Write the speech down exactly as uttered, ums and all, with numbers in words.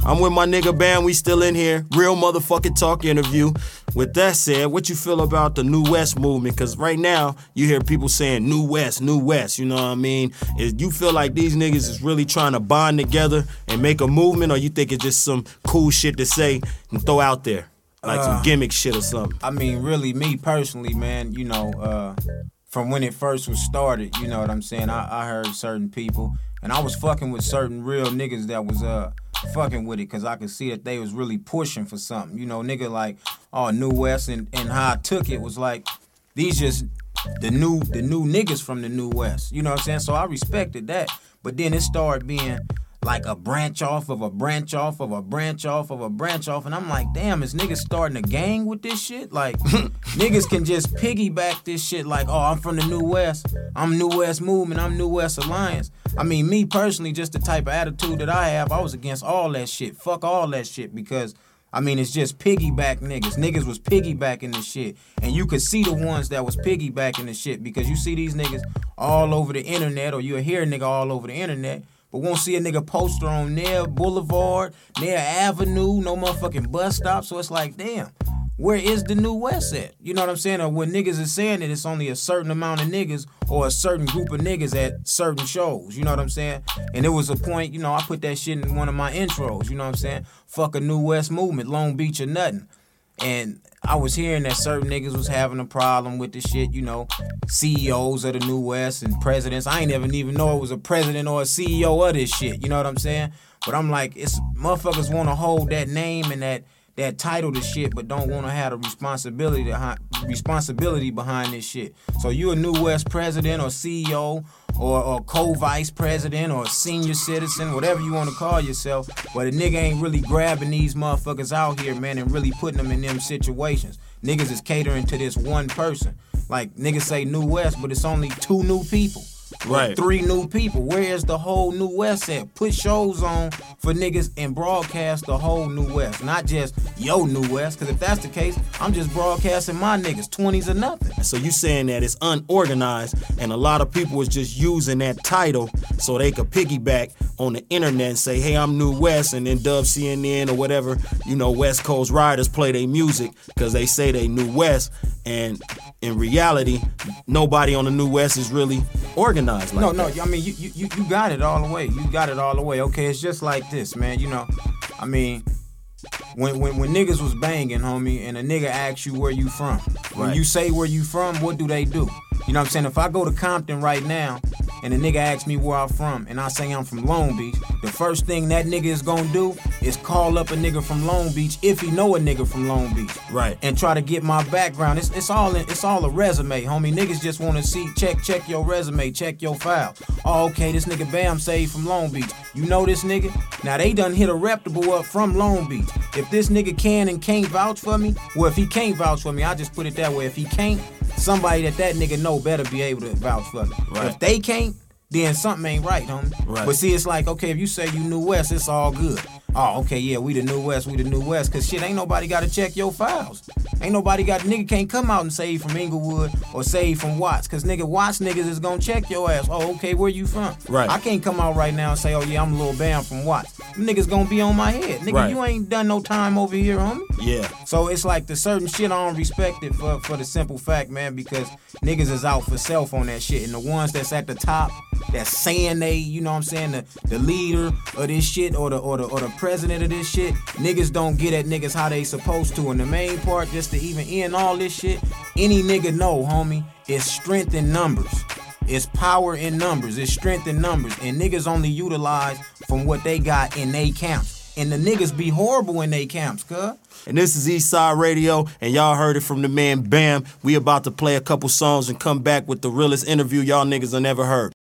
I'm with my nigga Bam. We still in here. Real motherfucking talk interview. With that said, what you feel about the New West movement? Because right now, you hear people saying New West, New West, you know what I mean? Is you feel like these niggas is really trying to bond together and make a movement, or you think it's just some cool shit to say and throw out there? Like uh, some gimmick shit or something? I mean, really, me personally, man, you know, uh, from when it first was started, you know what I'm saying? I, I heard certain people, and I was fucking with certain real niggas that was uh fucking with it, because I could see that they was really pushing for something. You know, nigga like, oh, New West, and, and how I took it was like, these just the new the new niggas from the New West. You know what I'm saying? So I respected that. But then it started being like a branch off of a branch off of a branch off of a branch off. And I'm like, damn, is niggas starting a gang with this shit? Like, niggas can just piggyback this shit like, oh, I'm from the New West. I'm New West Movement. I'm New West Alliance. I mean, me personally, just the type of attitude that I have, I was against all that shit. Fuck all that shit, because, I mean, it's just piggyback niggas. Niggas was piggybacking the shit. And you could see the ones that was piggybacking the shit, because you see these niggas all over the internet, or you'll hear a nigga all over the internet, but won't see a nigga poster on Nair Boulevard, Nair Avenue, no motherfucking bus stop. So it's like, damn, where is the New West at? You know what I'm saying? Or when niggas is saying that it's only a certain amount of niggas or a certain group of niggas at certain shows. You know what I'm saying? And it was a point, you know, I put that shit in one of my intros. You know what I'm saying? Fuck a New West Movement, Long Beach or nothing. And I was hearing that certain niggas was having a problem with the shit, you know, C E Os of the New West and presidents. I ain't even even know it was a president or a C E O of this shit, you know what I'm saying? But I'm like, it's motherfuckers want to hold that name and that that title to shit, but don't want to have the responsibility to, responsibility behind this shit. So you a New West president or C E O or, or co-vice president or senior citizen, whatever you want to call yourself, but a nigga ain't really grabbing these motherfuckers out here, man, and really putting them in them situations. Niggas is catering to this one person. Like, niggas say New West, but it's only two new people. Right. Three new people. Where's the whole New West at? Put shows on for niggas and broadcast the whole New West. Not just yo New West, because if that's the case, I'm just broadcasting my niggas. twenties or nothing. So you saying that it's unorganized and a lot of people was just using that title so they could piggyback on the internet and say, hey, I'm New West, and then dub C N N or whatever, you know, West Coast Riders play their music because they say they New West, and in reality, nobody on the New West is really organized like no, that. No, I mean, you, you you got it all the way. You got it all the way. Okay, it's just like this, man. You know, I mean, when when, when niggas was banging, homie, and a nigga asks you where you from, when right. you say where you from, what do they do? You know what I'm saying? If I go to Compton right now and a nigga asks me where I'm from and I say I'm from Long Beach, the first thing that nigga is gonna do is call up a nigga from Long Beach if he know a nigga from Long Beach. Right. And try to get my background. It's it's all in, it's all a resume, homie. Niggas just wanna see, check, check your resume, check your file. Oh, okay, this nigga Bam say he from Long Beach. You know this nigga? Now they done hit a reputable up from Long Beach. If this nigga can and can't vouch for me, well, if he can't vouch for me, I just put it that way. If he can't, somebody that that nigga know better be able to vouch for me. Right. If they can't, then something ain't right, homie. Right. But see, it's like, okay, if you say you New West, it's all good. Oh, okay, yeah, we the New West, we the New West. Cause shit, ain't nobody gotta check your files. Ain't nobody got, nigga can't come out and say he from Inglewood or say he from Watts. Cause nigga, Watts niggas is gonna check your ass. Oh, okay, where you from? Right. I can't come out right now and say, oh yeah, I'm Lil Bam from Watts. Them niggas gonna be on my head. Nigga, right. you ain't done no time over here, homie. Yeah. So it's like the certain shit I don't respect it for, for the simple fact, man, because niggas is out for self on that shit. And the ones that's at the top, that's saying they, you know what I'm saying, the, the leader of this shit or the or the or the president of this shit, niggas don't get at niggas how they supposed to. And the main part, just to even end all this shit, any nigga know, homie, it's strength in numbers. It's power in numbers. It's strength in numbers. And niggas only utilize from what they got in they camps. And the niggas be horrible in they camps, cuz. And this is Eastside Radio, and y'all heard it from the man Bam. We about to play a couple songs and come back with the realest interview y'all niggas have never heard.